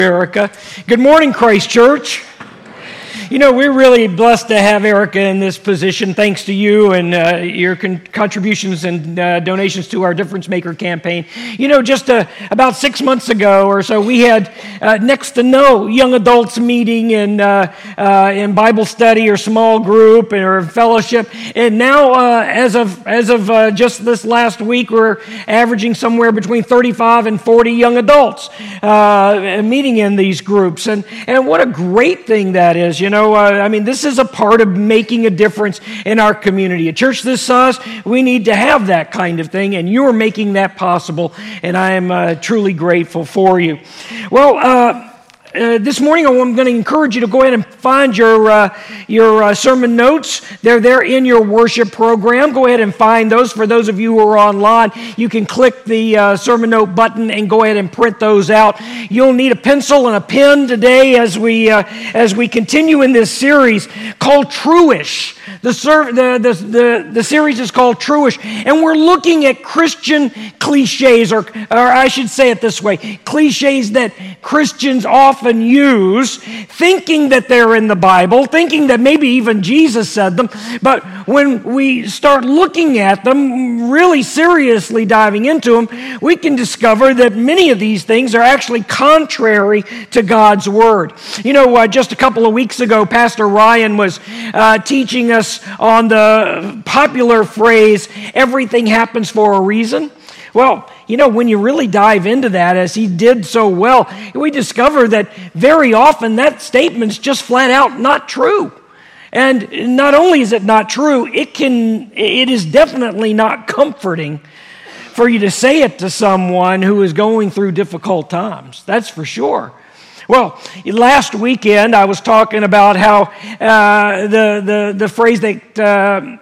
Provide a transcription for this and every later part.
Erica. Good morning, Christ Church. You know, we're really blessed to have Erica in this position, thanks to you and your contributions and donations to our Difference Maker campaign. You know, just about 6 months ago or so, we had next to no young adults meeting in Bible study or small group or fellowship. And now, as of just this last week, we're averaging somewhere between 35 and 40 young adults meeting in these groups. And what a great thing that is, you know. I mean, this is a part of making a difference in our community. A church this size, we need to have that kind of thing, and you're making that possible, and I am truly grateful for you. Well, this morning, I'm going to encourage you to go ahead and find your sermon notes. They're there in your worship program. Go ahead and find those. For those of you who are online, you can click the sermon note button and go ahead and print those out. You'll need a pencil and a pen today as we continue in this series called Truish. The series is called Truish, and we're looking at Christian cliches, or I should say it this way, cliches that Christians often use, thinking that they're in the Bible, thinking that maybe even Jesus said them, but when we start looking at them, really seriously diving into them, we can discover that many of these things are actually contrary to God's Word. You know, just a couple of weeks ago, Pastor Ryan was teaching us on the popular phrase, everything happens for a reason. Well, you know, when you really dive into that, as he did so well, we discover that very often that statement's just flat out not true. And not only is it not true, it is definitely not comforting for you to say it to someone who is going through difficult times. That's for sure. Well, last weekend I was talking about how the phrase that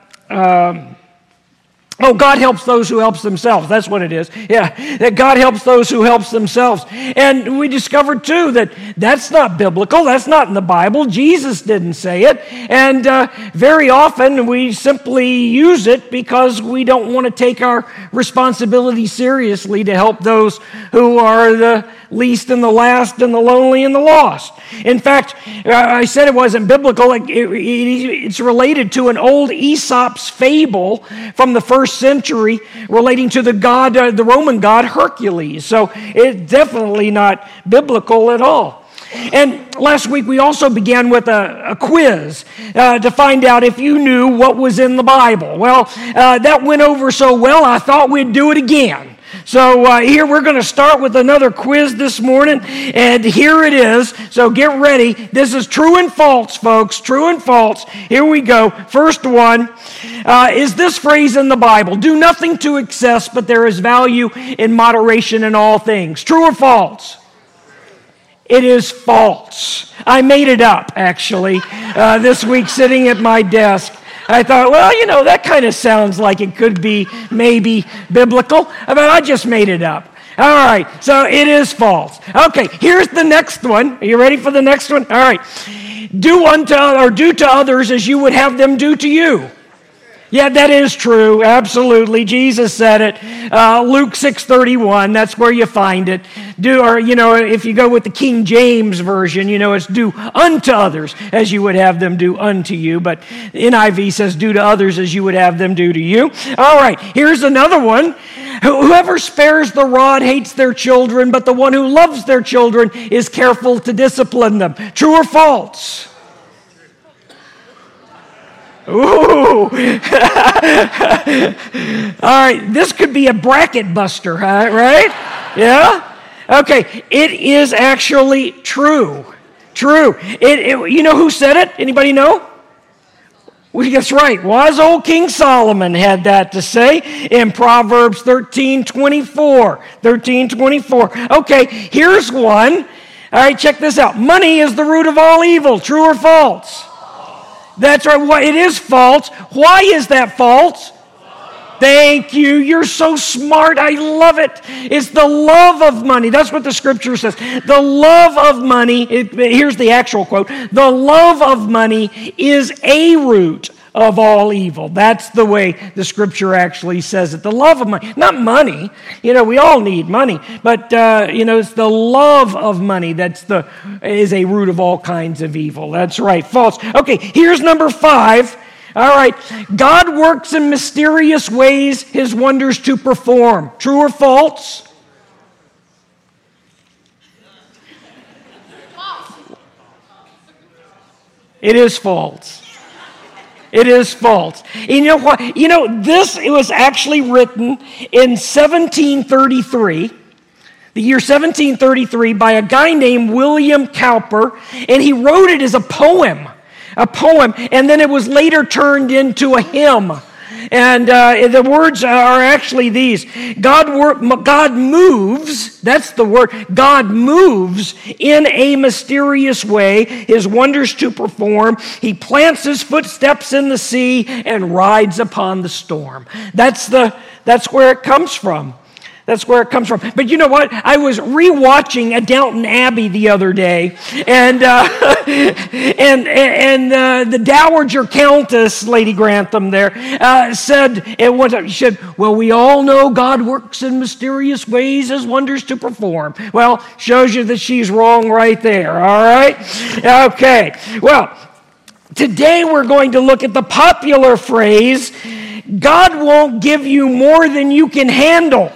God helps those who helps themselves. That's what it is. Yeah, that God helps those who helps themselves. And we discovered, too, that that's not biblical. That's not in the Bible. Jesus didn't say it. And very often we simply use it because we don't want to take our responsibility seriously to help those who are the least and the last and the lonely and the lost. In fact, I said it wasn't biblical. It's related to an old Aesop's fable from the first century relating to the Roman god Hercules. So it's definitely not biblical at all. And last week we also began with a quiz to find out if you knew what was in the Bible. Well, that went over so well I thought we'd do it again. So here we're going to start with another quiz this morning, and here it is. So get ready. This is true and false, folks. True and false. Here we go. First one. Is this phrase in the Bible? Do nothing to excess, but there is value in moderation in all things. True or false? It is false. I made it up, actually, this week sitting at my desk. I thought, well, you know, that kind of sounds like it could be maybe biblical, but I just made it up. All right, so it is false. Okay, here's the next one. Are you ready for the next one? All right. Do to others as you would have them do to you. Yeah, that is true. Absolutely. Jesus said it. Luke 6:31, that's where you find it. If you go with the King James Version, it's do unto others as you would have them do unto you. But NIV says do to others as you would have them do to you. All right, here's another one. Whoever spares the rod hates their children, but the one who loves their children is careful to discipline them. True or false? Ooh. All right, this could be a bracket buster, right? Yeah? Okay, it is actually true. True. You know who said it? Anybody know? That's right. Wise old King Solomon had that to say in Proverbs 13:24. 13:24. Okay, here's one. All right, check this out. Money is the root of all evil. True or false? That's right. Well, it is false. Why is that false? Thank you. You're so smart. I love it. It's the love of money. That's what the scripture says. The love of money, here's the actual quote. The love of money is a root of all evil. That's the way the scripture actually says it. The love of money, not money. We all need money, but it's the love of money is a root of all kinds of evil. That's right, false. Okay, here's number 5. All right, God works in mysterious ways his wonders to perform. True or false? It is false. It is false. You know what? It was actually written in 1733, the year 1733, by a guy named William Cowper, and he wrote it as a poem, and then it was later turned into a hymn. And the words are actually these. God moves, that's the word, God moves in a mysterious way, his wonders to perform. He plants his footsteps in the sea and rides upon the storm. That's where it comes from. That's where it comes from. But you know what? I was rewatching a Downton Abbey the other day, and the Dowager Countess, Lady Grantham there, said at one time, she said, "Well, we all know God works in mysterious ways as wonders to perform." Well, shows you that she's wrong right there, all right? Okay, well, today we're going to look at the popular phrase, God won't give you more than you can handle.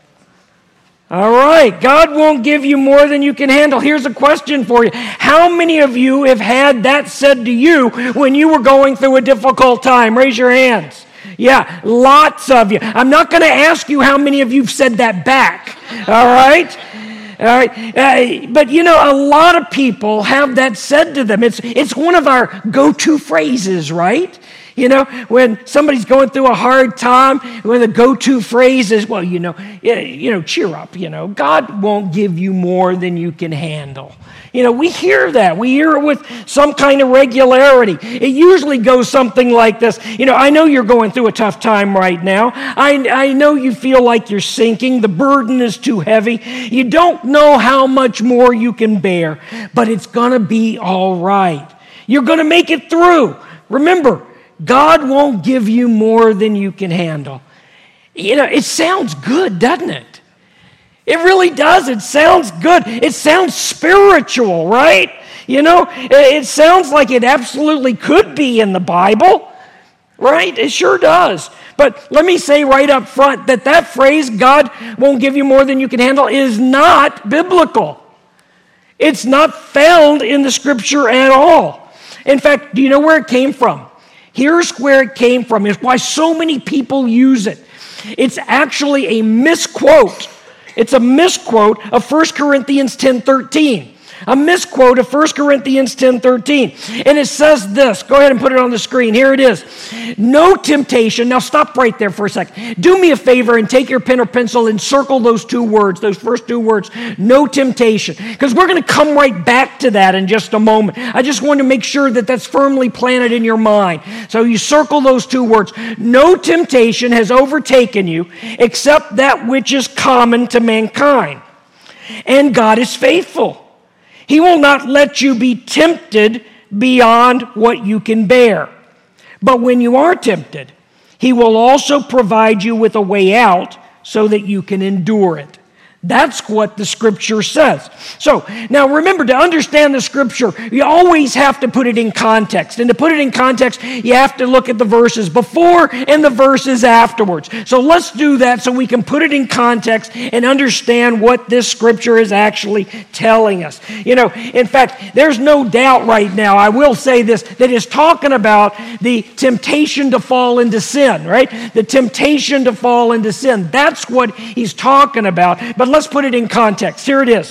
All right, God won't give you more than you can handle. Here's a question for you. How many of you have had that said to you when you were going through a difficult time? Raise your hands. Yeah, lots of you. I'm not going to ask you how many of you have said that back. All right? All right, but a lot of people have that said to them. It's one of our go-to phrases, right? When somebody's going through a hard time, when the go-to phrase is, well, cheer up, God won't give you more than you can handle. We hear that. We hear it with some kind of regularity. It usually goes something like this. I know you're going through a tough time right now. I know you feel like you're sinking. The burden is too heavy. You don't know how much more you can bear, but it's going to be all right. You're going to make it through. Remember, God won't give you more than you can handle. It sounds good, doesn't it? It really does. It sounds good. It sounds spiritual, right? It sounds like it absolutely could be in the Bible, right? It sure does. But let me say right up front that phrase, God won't give you more than you can handle, is not biblical. It's not found in the Scripture at all. In fact, do you know where it came from? Here's where it came from. It's why so many people use it. It's actually a misquote. It's a misquote of 1 Corinthians 10:13. A misquote of 1 Corinthians 10:13. And it says this. Go ahead and put it on the screen. Here it is. No temptation. Now stop right there for a second. Do me a favor and take your pen or pencil and circle those two words, those first two words. No temptation. Because we're going to come right back to that in just a moment. I just want to make sure that that's firmly planted in your mind. So you circle those two words. No temptation has overtaken you except that which is common to mankind. And God is faithful. He will not let you be tempted beyond what you can bear. But when you are tempted, he will also provide you with a way out so that you can endure it. That's what the Scripture says. So, now remember, to understand the Scripture, you always have to put it in context. And to put it in context, you have to look at the verses before and the verses afterwards. So let's do that so we can put it in context and understand what this Scripture is actually telling us. In fact, there's no doubt right now, I will say this, that it's talking about the temptation to fall into sin, right? The temptation to fall into sin. That's what he's talking about. But let's put it in context. Here it is.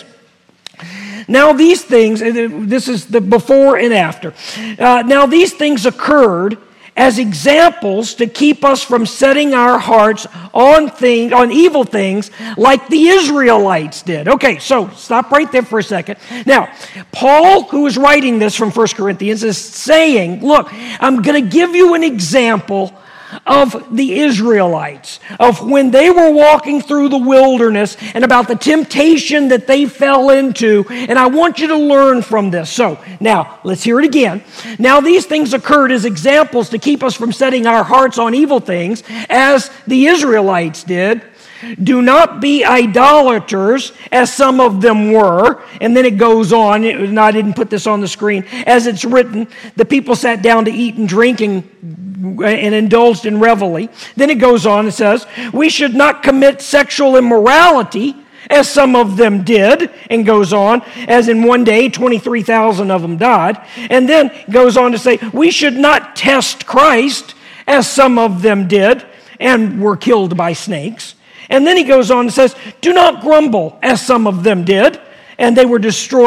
Now these things, this is the before and after. Now these things occurred as examples to keep us from setting our hearts on evil things like the Israelites did. Okay, so stop right there for a second. Now, Paul, who is writing this from 1 Corinthians, is saying, look, I'm going to give you an example of the Israelites, of when they were walking through the wilderness and about the temptation that they fell into. And I want you to learn from this. So now, let's hear it again. Now, these things occurred as examples to keep us from setting our hearts on evil things, as the Israelites did. Do not be idolaters, as some of them were. And then it goes on. I didn't put this on the screen. As it's written, the people sat down to eat and drink and indulged in revelry. Then it goes on and says, we should not commit sexual immorality, as some of them did, and goes on, as in one day 23,000 of them died. And then goes on to say, we should not test Christ, as some of them did, and were killed by snakes. And then he goes on and says, do not grumble, as some of them did, and they were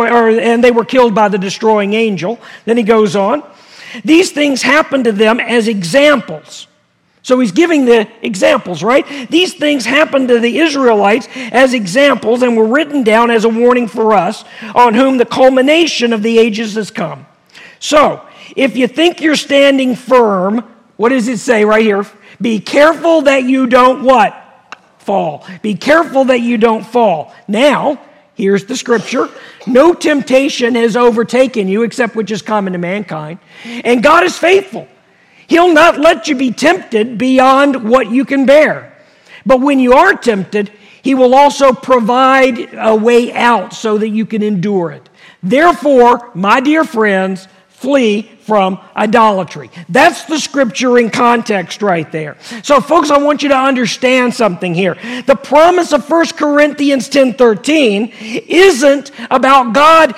killed by the destroying angel. Then he goes on, these things happened to them as examples. So he's giving the examples, right? These things happened to the Israelites as examples and were written down as a warning for us, on whom the culmination of the ages has come. So, if you think you're standing firm, what does it say right here? Be careful that you don't what? Fall. Be careful that you don't fall. Now, here's the scripture. No temptation has overtaken you except which is common to mankind. And God is faithful. He'll not let you be tempted beyond what you can bear. But when you are tempted, He will also provide a way out so that you can endure it. Therefore, my dear friends, flee from idolatry. That's the scripture in context right there. So, folks, I want you to understand something here. The promise of 1 Corinthians 10:13 isn't about God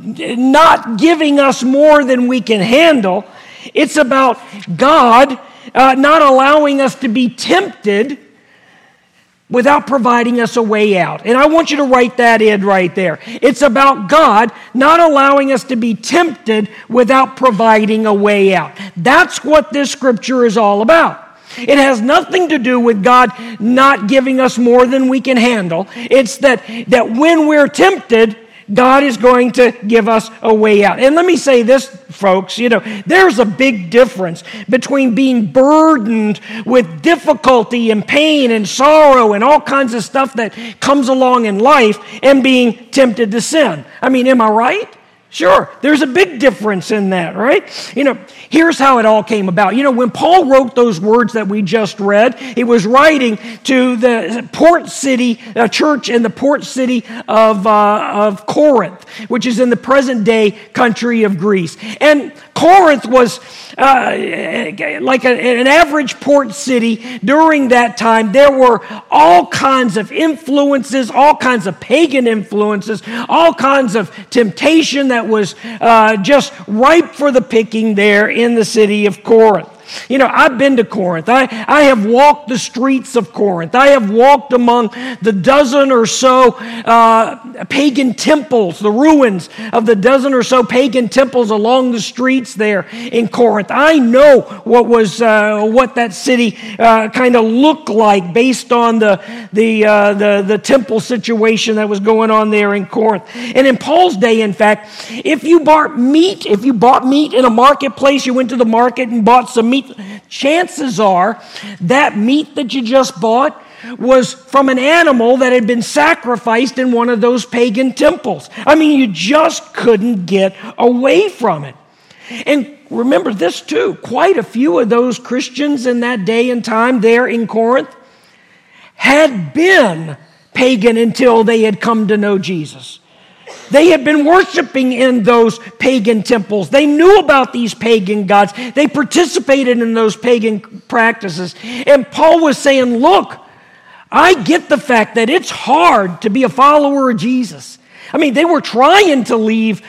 not giving us more than we can handle. It's about God not allowing us to be tempted without providing us a way out. And I want you to write that in right there. It's about God not allowing us to be tempted without providing a way out. That's what this scripture is all about. It has nothing to do with God not giving us more than we can handle. It's that when we're tempted, God is going to give us a way out. And let me say this, folks, there's a big difference between being burdened with difficulty and pain and sorrow and all kinds of stuff that comes along in life and being tempted to sin. I mean, am I right? Sure, there's a big difference in that, right? Here's how it all came about. When Paul wrote those words that we just read, he was writing to the port city, a church in the port city of Corinth, which is in the present day country of Greece. And Corinth was like an average port city during that time. There were all kinds of influences, all kinds of pagan influences, all kinds of temptation that was just ripe for the picking there in the city of Corinth. I've been to Corinth. I have walked the streets of Corinth. I have walked among the dozen or so pagan temples, the ruins of the dozen or so pagan temples along the streets there in Corinth. I know what that city kind of looked like based on the temple situation that was going on there in Corinth. And in Paul's day, in fact, if you bought meat in a marketplace, you went to the market and bought some meat, chances are that meat that you just bought was from an animal that had been sacrificed in one of those pagan temples. I mean, you just couldn't get away from it. And remember this too, quite a few of those Christians in that day and time there in Corinth had been pagan until they had come to know Jesus. They had been worshiping in those pagan temples. They knew about these pagan gods. They participated in those pagan practices. And Paul was saying, look, I get the fact that it's hard to be a follower of Jesus. I mean, they were trying to leave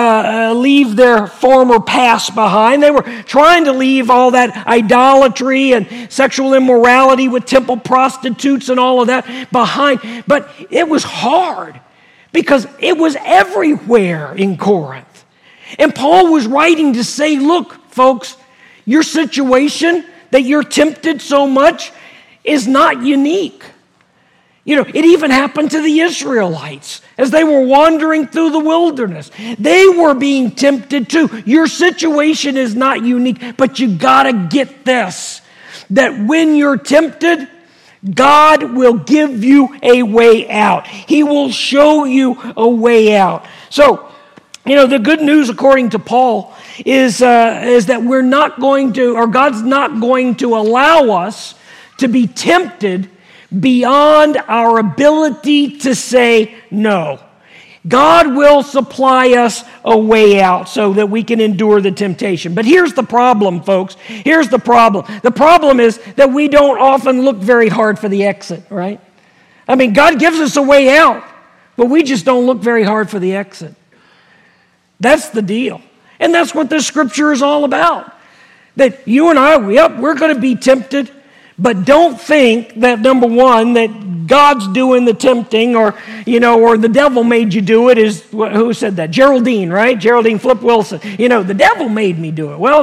their former past behind. They were trying to leave all that idolatry and sexual immorality with temple prostitutes and all of that behind. But it was hard, because it was everywhere in Corinth. And Paul was writing to say, look, folks, your situation that you're tempted so much is not unique. It even happened to the Israelites as they were wandering through the wilderness. They were being tempted too. Your situation is not unique, but you got to get this. that when you're tempted, God will give you a way out. He will show you a way out. So, the good news according to Paul is that we're not going to, or God's not going to allow us to be tempted beyond our ability to say no. God will supply us a way out so that we can endure the temptation. But here's the problem, folks. Here's the problem. The problem is that we don't often look very hard for the exit, right? I mean, God gives us a way out, but we just don't look very hard for the exit. That's the deal. And that's what this scripture is all about. That you and I, we're going to be tempted, but don't think that, number one, that God's doing the tempting or the devil made you do it. Who said that? Geraldine, right? Geraldine Flip Wilson. The devil made me do it. Well,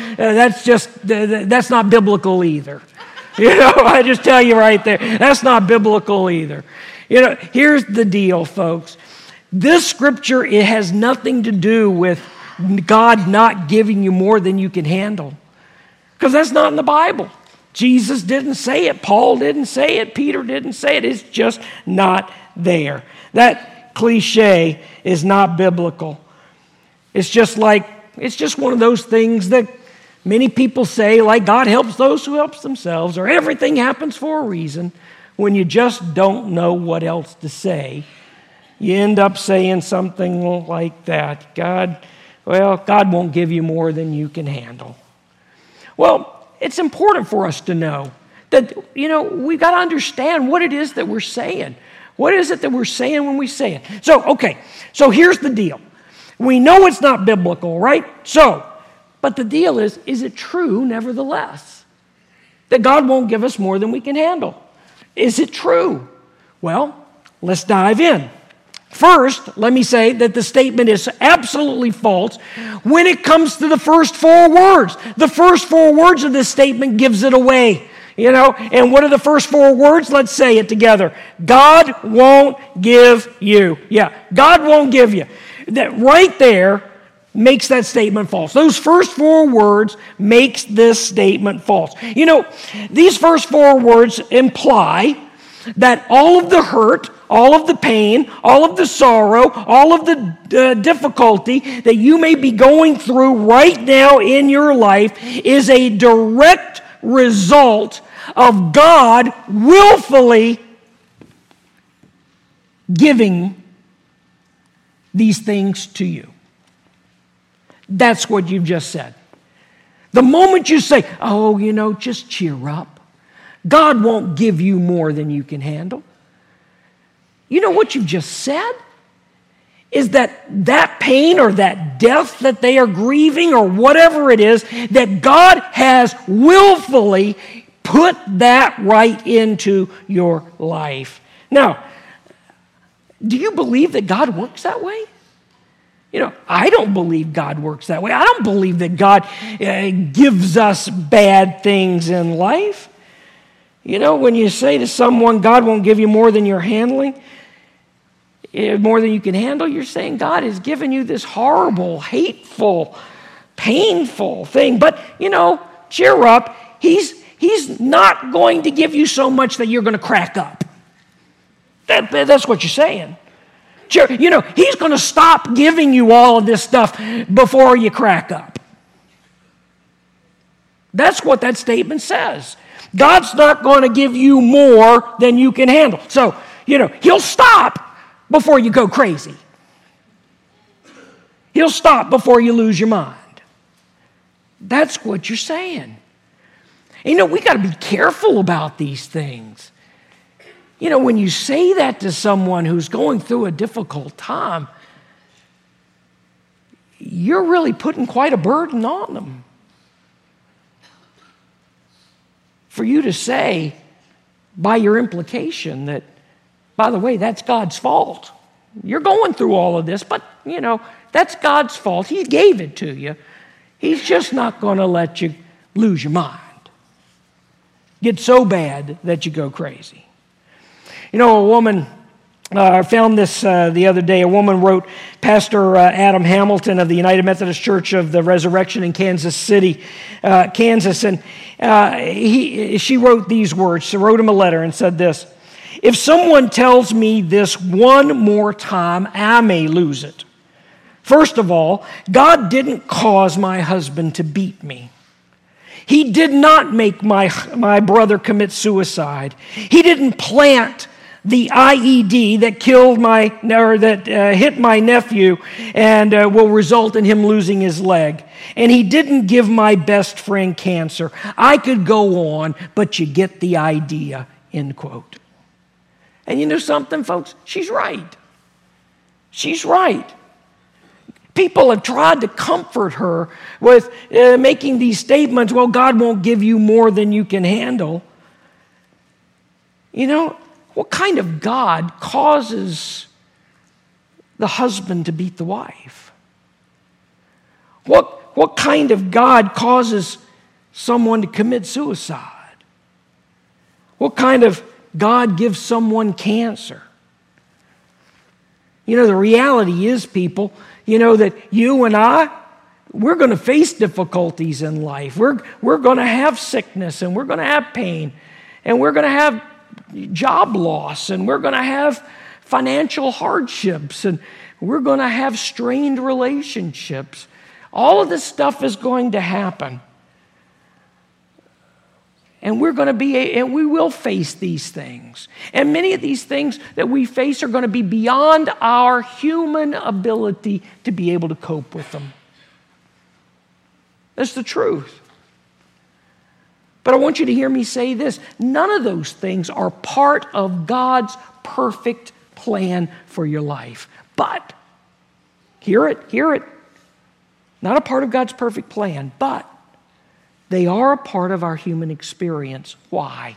that's not biblical either. I just tell you right there, that's not biblical either. Here's the deal, folks. This scripture, it has nothing to do with God not giving you more than you can handle. Because that's not in the Bible. Jesus didn't say it. Paul didn't say it. Peter didn't say it. It's just not there. That cliche is not biblical. It's just one of those things that many people say, like God helps those who help themselves, or everything happens for a reason. When you just don't know what else to say, you end up saying something like that. God won't give you more than you can handle. Well, it's important for us to know that, we've got to understand what it is that we're saying. What is it that we're saying when we say it? So here's the deal. We know it's not biblical, right? But the deal is it true nevertheless? That God won't give us more than we can handle? Is it true? Well, let's dive in. First, let me say that the statement is absolutely false when it comes to the first four words. The first four words of this statement gives it away. And what are the first four words? Let's say it together. God won't give you. Yeah, God won't give you. That right there makes that statement false. Those first four words makes this statement false. These first four words imply that all of the hurt, all of the pain, all of the sorrow, all of the difficulty that you may be going through right now in your life is a direct result of God willfully giving these things to you. That's what you've just said. The moment you say, just cheer up. God won't give you more than you can handle. You know what you've just said? Is that pain or that death that they are grieving or whatever it is, that God has willfully put that right into your life. Now, do you believe that God works that way? I don't believe God works that way. I don't believe that God gives us bad things in life. When you say to someone, God won't give you more than you're handling, more than you can handle, you're saying God has given you this horrible, hateful, painful thing. But, cheer up. He's not going to give you so much that you're going to crack up. That's what you're saying. He's going to stop giving you all of this stuff before you crack up. That's what that statement says. God's not going to give you more than you can handle. So, He'll stop before you go crazy. He'll stop before you lose your mind. That's what you're saying. We got to be careful about these things. When you say that to someone who's going through a difficult time, you're really putting quite a burden on them. For you to say, by your implication, that, by the way, that's God's fault. You're going through all of this, but, that's God's fault. He gave it to you. He's just not going to let you lose your mind. Get so bad that you go crazy. A woman I found this the other day. A woman wrote, Pastor Adam Hamilton of the United Methodist Church of the Resurrection in Kansas City, Kansas, and she wrote these words. She wrote him a letter and said this: "If someone tells me this one more time, I may lose it. First of all, God didn't cause my husband to beat me. He did not make my brother commit suicide. He didn't plant the IED that hit my nephew and will result in him losing his leg. And he didn't give my best friend cancer. I could go on, but you get the idea," end quote. And you know something, folks? She's right. She's right. People have tried to comfort her with making these statements, well, God won't give you more than you can handle. You know, what kind of God causes the husband to beat the wife? What kind of God causes someone to commit suicide? What kind of God gives someone cancer? You know, the reality is, people, you know, that you and I, we're going to face difficulties in life. We're going to have sickness, and we're going to have pain, and we're going to have job loss, and we're going to have financial hardships, and we're going to have strained relationships. All of this stuff is going to happen. And we will face these things. And many of these things that we face are going to be beyond our human ability to be able to cope with them. That's the truth. But I want you to hear me say this: none of those things are part of God's perfect plan for your life. But, hear it, not a part of God's perfect plan, but they are a part of our human experience. Why?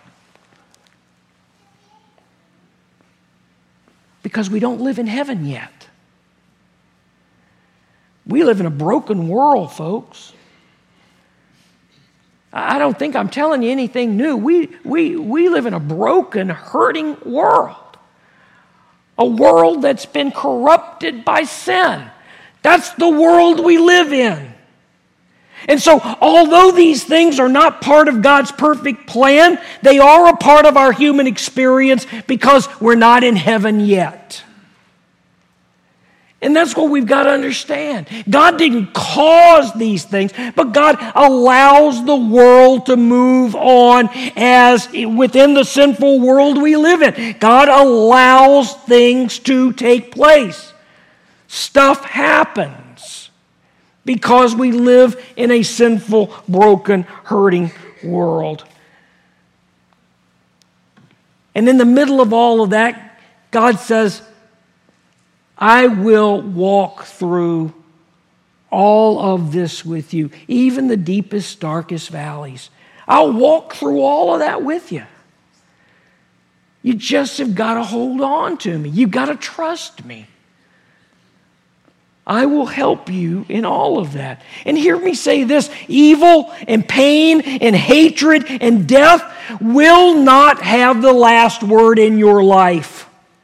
Because we don't live in heaven yet. We live in a broken world, folks. I don't think I'm telling you anything new. We live in a broken, hurting world. A world that's been corrupted by sin. That's the world we live in. And so, although these things are not part of God's perfect plan, they are a part of our human experience because we're not in heaven yet. And that's what we've got to understand. God didn't cause these things, but God allows the world to move on as within the sinful world we live in. God allows things to take place. Stuff happens because we live in a sinful, broken, hurting world. And in the middle of all of that, God says, I will walk through all of this with you, even the deepest, darkest valleys. I'll walk through all of that with you. You just have got to hold on to me. You've got to trust me. I will help you in all of that. And hear me say this: evil and pain and hatred and death will not have the last word in your life.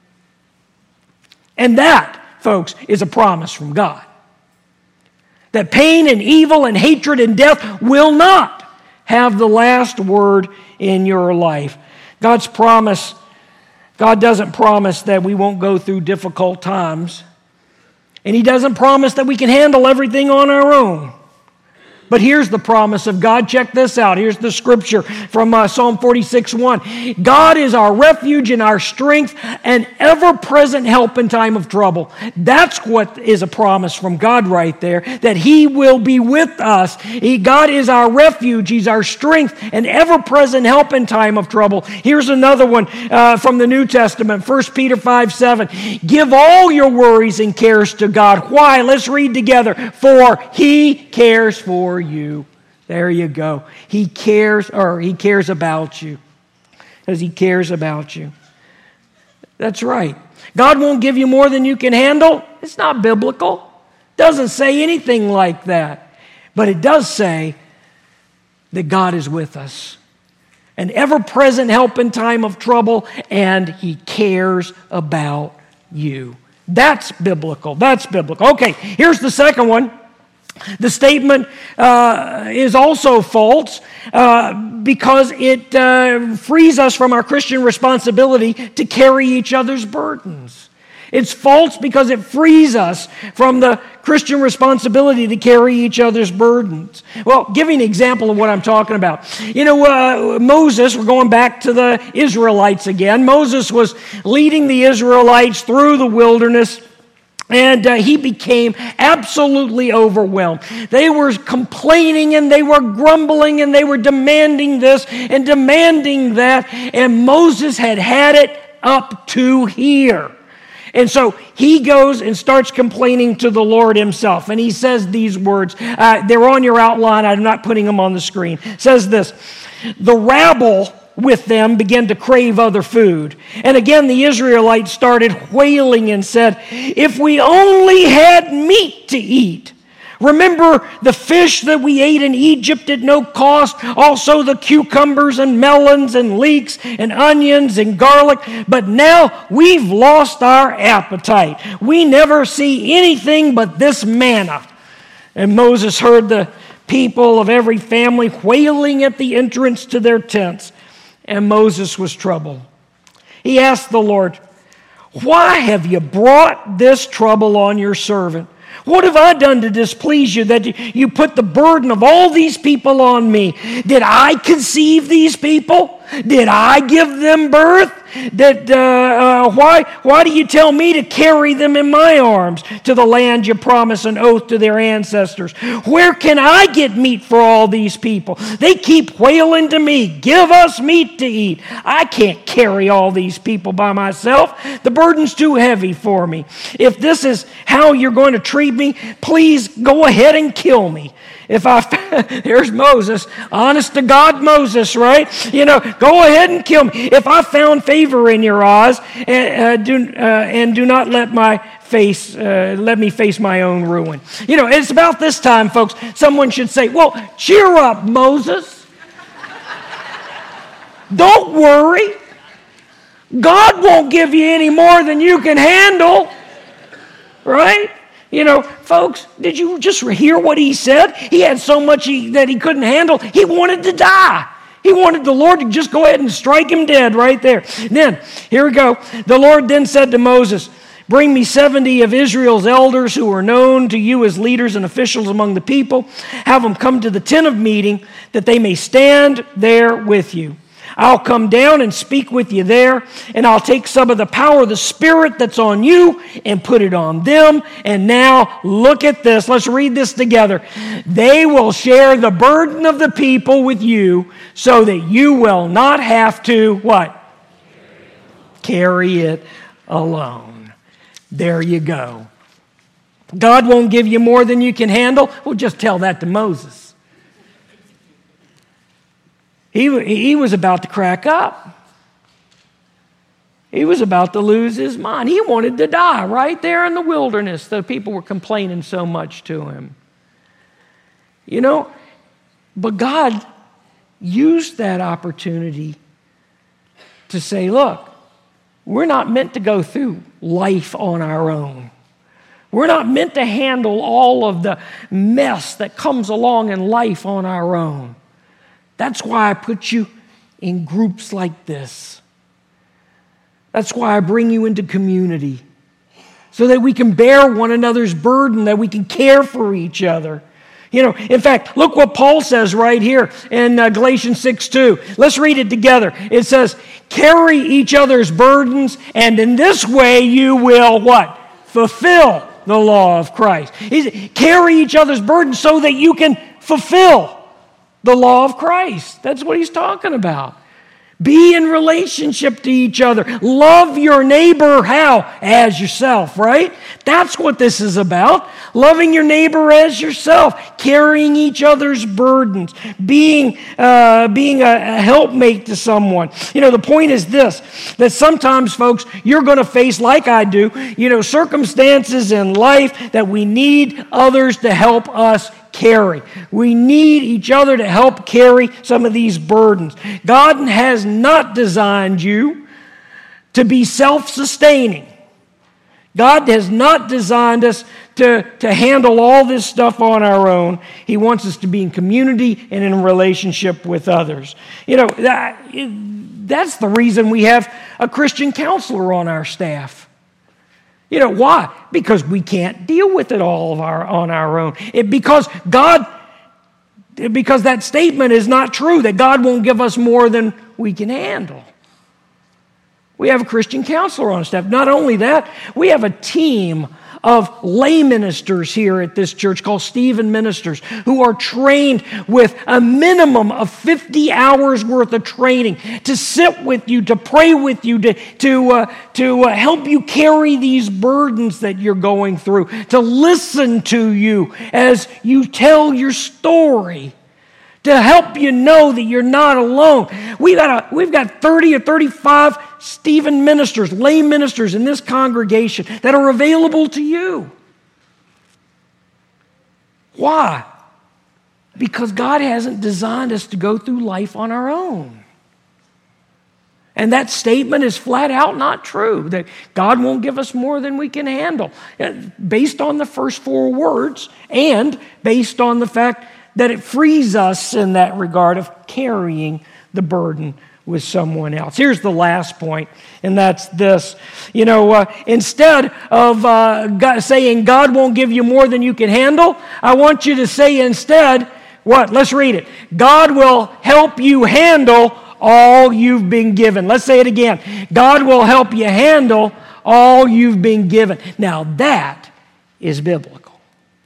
And that, folks, is a promise from God. That pain and evil and hatred and death will not have the last word in your life. God's promise, God doesn't promise that we won't go through difficult times. And He doesn't promise that we can handle everything on our own. But here's the promise of God. Check this out. Here's the scripture from Psalm 46:1. God is our refuge and our strength, an ever-present help in time of trouble. That's what is a promise from God right there, that He will be with us. God is our refuge. He's our strength, an ever-present help in time of trouble. Here's another one from the New Testament, 1 Peter 5:7. Give all your worries and cares to God. Why? Let's read together. For He cares for you. There you go. He cares about you. Because He cares about you. That's right. God won't give you more than you can handle. It's not biblical. It doesn't say anything like that. But it does say that God is with us. an ever-present help in time of trouble, and He cares about you. That's biblical. That's biblical. Okay, here's the second one. The statement is also false because it frees us from our Christian responsibility to carry each other's burdens. It's false because it frees us from the Christian responsibility to carry each other's burdens. Well, give you an example of what I'm talking about. Moses, we're going back to the Israelites again. Moses was leading the Israelites through the wilderness, and he became absolutely overwhelmed. They were complaining and they were grumbling and they were demanding this and demanding that, and Moses had it up to here. And so he goes and starts complaining to the Lord himself. And he says these words. They're on your outline. I'm not putting them on the screen. It says this: the rabble with them began to crave other food. And again, the Israelites started wailing and said, if we only had meat to eat. Remember the fish that we ate in Egypt at no cost, also the cucumbers and melons and leeks and onions and garlic, but now we've lost our appetite. We never see anything but this manna. And Moses heard the people of every family wailing at the entrance to their tents, and Moses was troubled. He asked the Lord, why have you brought this trouble on your servant? What have I done to displease you that you put the burden of all these people on me? Did I conceive these people? Did I give them birth? Why do you tell me to carry them in my arms to the land you promised an oath to their ancestors? Where can I get meat for all these people? They keep wailing to me, give us meat to eat. I can't carry all these people by myself. The burden's too heavy for me. If this is how you're going to treat me, please go ahead and kill me. There's Moses, honest to God Moses, right? Go ahead and kill me. If I found favor in your eyes, and do not let me face my own ruin. It's about this time, folks. Someone should say, well, cheer up, Moses. Don't worry. God won't give you any more than you can handle, right? Folks, did you just hear what he said? He had so much that he couldn't handle. He wanted to die. He wanted the Lord to just go ahead and strike him dead right there. Then, here we go. The Lord then said to Moses, bring me 70 of Israel's elders who are known to you as leaders and officials among the people. Have them come to the tent of meeting that they may stand there with you. I'll come down and speak with you there, and I'll take some of the power of the Spirit that's on you and put it on them. And now, look at this. Let's read this together. They will share the burden of the people with you so that you will not have to, what? Carry it alone. There you go. God won't give you more than you can handle. Well, just tell that to Moses. He was about to crack up. He was about to lose his mind. He wanted to die right there in the wilderness. The people were complaining so much to him. But God used that opportunity to say, look, we're not meant to go through life on our own. We're not meant to handle all of the mess that comes along in life on our own. That's why I put you in groups like this. That's why I bring you into community, so that we can bear one another's burden, that we can care for each other. In fact, look what Paul says right here in Galatians 6:2. Let's read it together. It says, carry each other's burdens, and in this way you will what? Fulfill the law of Christ. Carry each other's burdens so that you can fulfill the law of Christ. That's what he's talking about. Be in relationship to each other. Love your neighbor how? As yourself, right? That's what this is about. Loving your neighbor as yourself. Carrying each other's burdens. Being a helpmate to someone. The point is this, that sometimes, folks, you're going to face, like I do, circumstances in life that we need others to help us carry. We need each other to help carry some of these burdens. God has not designed you to be self-sustaining. God has not designed us to handle all this stuff on our own. He wants us to be in community and in relationship with others. You know, that's the reason we have a Christian counselor on our staff. You know, why? Because we can't deal with it all on our own. Because that statement is not true, that God won't give us more than we can handle. We have a Christian counselor on staff. Not only that, we have a team of lay ministers here at this church called Stephen Ministers who are trained with a minimum of 50 hours worth of training to sit with you, to pray with you, to help you carry these burdens that you're going through, to listen to you as you tell your story, to help you know that you're not alone. We've got 30 or 35 Stephen ministers, lay ministers in this congregation that are available to you. Why? Because God hasn't designed us to go through life on our own. And that statement is flat out not true, that God won't give us more than we can handle, based on the first four words and based on the fact that it frees us in that regard of carrying the burden with someone else. Here's the last point, and that's this. You know, instead of saying God won't give you more than you can handle, I want you to say instead, what? Let's read it. God will help you handle all you've been given. Let's say it again. God will help you handle all you've been given. Now that is biblical.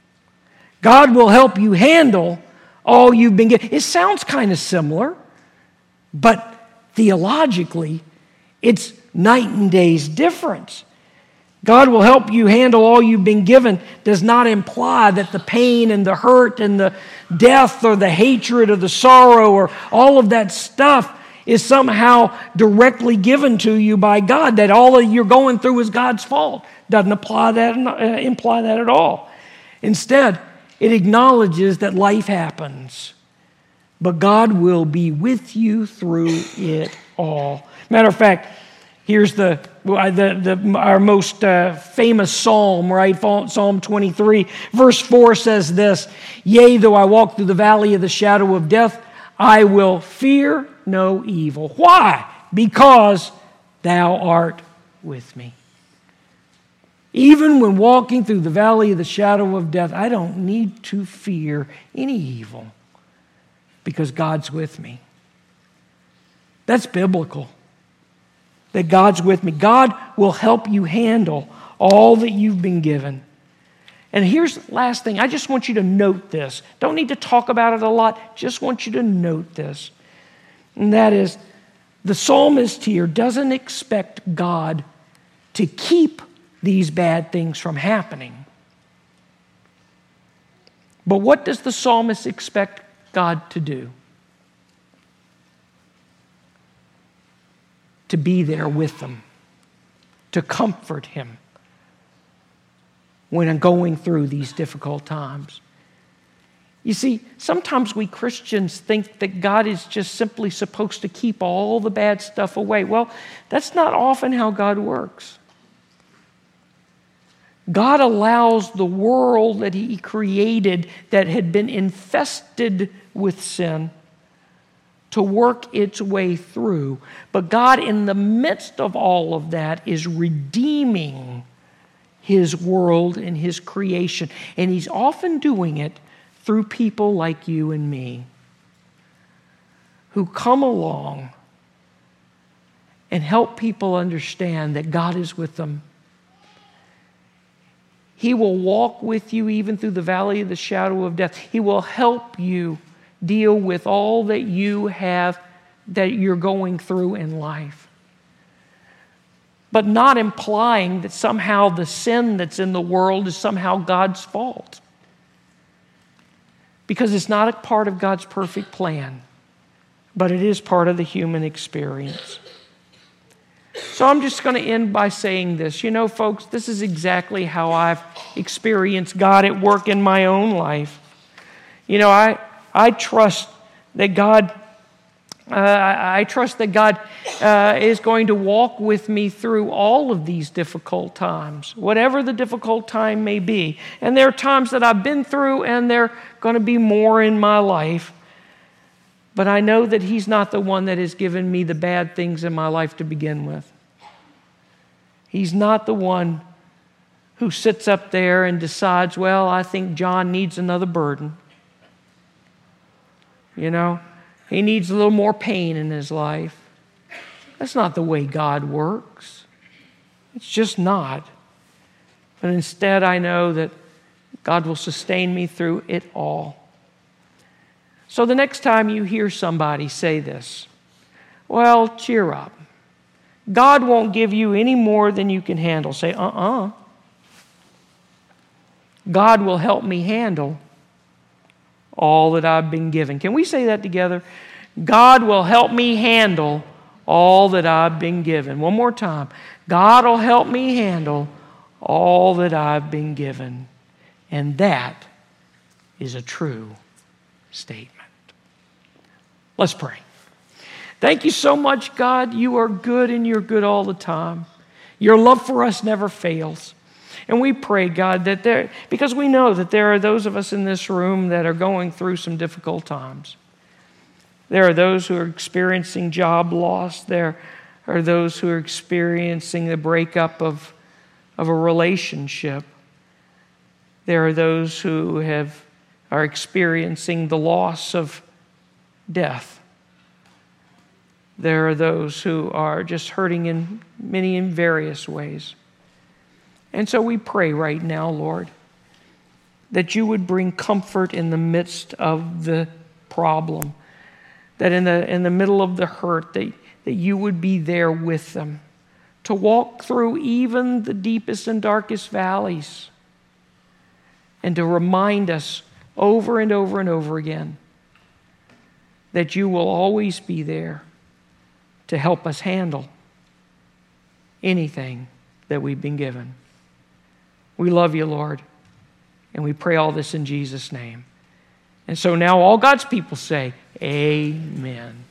God will help you handle all you've been given. It sounds kind of similar, but theologically, it's night and day's difference. God will help you handle all you've been given does not imply that the pain and the hurt and the death or the hatred or the sorrow or all of that stuff is somehow directly given to you by God, that all that you're going through is God's fault. Doesn't imply that at all. Instead, it acknowledges that life happens, but God will be with you through it all. Matter of fact, here's our most famous psalm, right? Psalm 23, verse 4 says this: "Yea, though I walk through the valley of the shadow of death, I will fear no evil." Why? Because thou art with me. Even when walking through the valley of the shadow of death, I don't need to fear any evil because God's with me. That's biblical. That God's with me. God will help you handle all that you've been given. And here's the last thing. I just want you to note this. Don't need to talk about it a lot. Just want you to note this. And that is, the psalmist here doesn't expect God to keep these bad things from happening. But what does the psalmist expect God to do? To be there with them, to comfort him when I'm going through these difficult times. You see, sometimes we Christians think that God is just simply supposed to keep all the bad stuff away. Well, that's not often how God works. God allows the world that he created that had been infested with sin to work its way through. But God, in the midst of all of that, is redeeming his world and his creation. And he's often doing it through people like you and me who come along and help people understand that God is with them. He will walk with you even through the valley of the shadow of death. He will help you deal with all that you have, that you're going through in life. But not implying that somehow the sin that's in the world is somehow God's fault. Because it's not a part of God's perfect plan, but it is part of the human experience. So I'm just going to end by saying this. You know, folks, this is exactly how I've experienced God at work in my own life. I trust that God is going to walk with me through all of these difficult times, whatever the difficult time may be. And there are times that I've been through, and there are going to be more in my life. But I know that He's not the one that has given me the bad things in my life to begin with. He's not the one who sits up there and decides, well, I think John needs another burden. He needs a little more pain in his life. That's not the way God works. It's just not. But instead, I know that God will sustain me through it all. So the next time you hear somebody say this, well, cheer up. God won't give you any more than you can handle. Say, God will help me handle all that I've been given. Can we say that together? God will help me handle all that I've been given. One more time. God will help me handle all that I've been given. And that is a true statement. Let's pray. Thank you so much, God. You are good, and you're good all the time. Your love for us never fails. And we pray, God, that because we know that there are those of us in this room that are going through some difficult times. There are those who are experiencing job loss. There are those who are experiencing the breakup of a relationship. There are those who are experiencing the loss of death. There are those who are just hurting in various ways. And so we pray right now, Lord, that you would bring comfort in the midst of the problem, that in the middle of the hurt, that you would be there with them to walk through even the deepest and darkest valleys, and to remind us over and over and over again that you will always be there to help us handle anything that we've been given. We love you, Lord, and we pray all this in Jesus' name. And so now all God's people say, amen.